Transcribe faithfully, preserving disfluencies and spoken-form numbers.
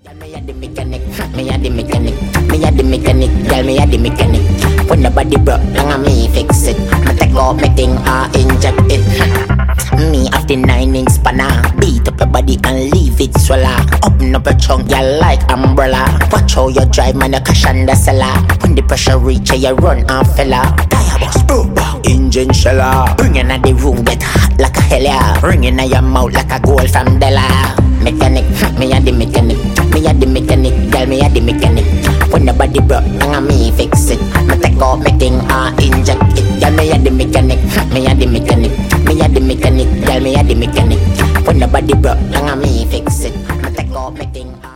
Girl, me a the mechanic, me a the mechanic, me a the mechanic, girl, me a the mechanic. When the body broke, long a me fix it. Me take out me thing, I inject it. Me have the nine inch spanner, beat up your body and leave it swallow. Open up your trunk, you like umbrella. Watch how you drive, man, you cash on the cellar. When the pressure reach, you run and fella. Tire box, boom, boom, engine sheller. Bring in the room, get hot like a hell yeah. Ring in your mouth like a gold from Della. Mechanic, me a the mechanic, me a the mechanic, girl, me a the mechanic. When the body broke, long a me fix it. Me take out me thing, I inject it. Girl, me a the mechanic, me a the mechanic, me a the mechanic, girl, me a the mechanic. When the body broke, long a me fix it. Me take out me thing.